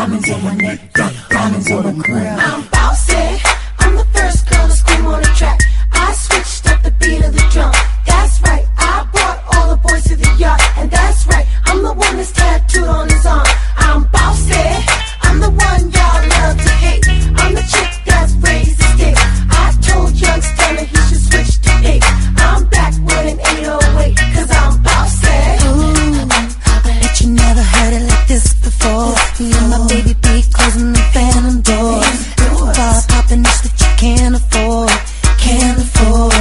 diamonds on my neck, diamonds on my grill. I'm bossy, I'm the first girl to scream on the track.